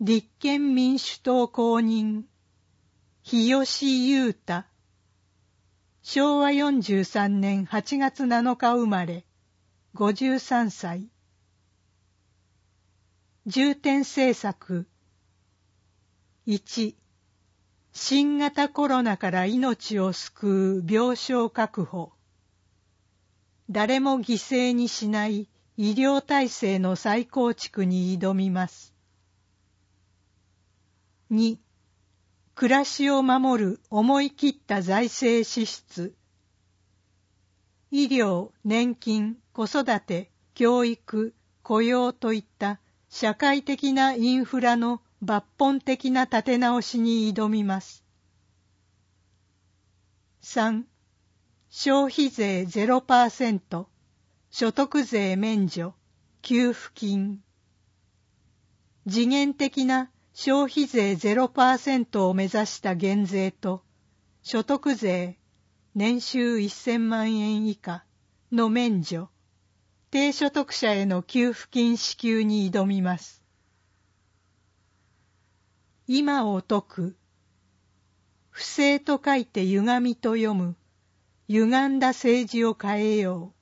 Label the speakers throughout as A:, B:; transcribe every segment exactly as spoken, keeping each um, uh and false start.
A: 立憲民主党公認日吉優太、しょうわよんじゅうさんねんはちがつなのか生まれ、ごじゅうさんさい。重点政策。いち、新型コロナから命を救う病床確保。誰も犠牲にしない医療体制の再構築に挑みます。に、暮らしを守る思い切った財政支出。医療、年金、子育て、教育、雇用といった社会的なインフラの抜本的な立て直しに挑みます。さん、消費税 ゼロパーセント、所得税免除、給付金。次元的な消費税 ゼロパーセント を目指した減税と、所得税、年収せんまんえん以下の免除、低所得者への給付金支給に挑みます。今を説く。不正と書いて歪みと読む。歪んだ政治を変えよ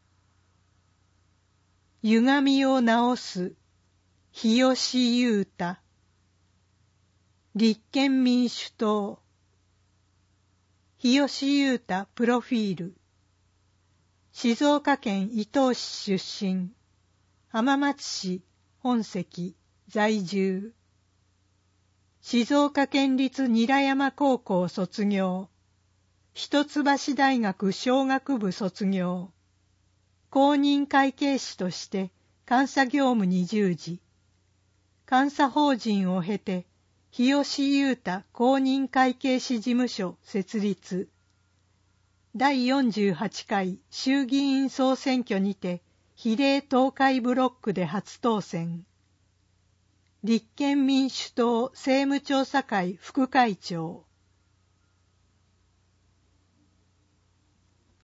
A: う。歪みを直す。日吉優太。立憲民主党。日吉優太プロフィール。静岡県伊東市出身。浜松市本籍在住。静岡県立韮山高校卒業。一橋大学商学部卒業。公認会計士として監査業務に従事。監査法人を経て、日吉優太公認会計士事務所設立。だいよんじゅうはちかい衆議院総選挙にて比例東海ブロックで初当選。立憲民主党政務調査会副会長。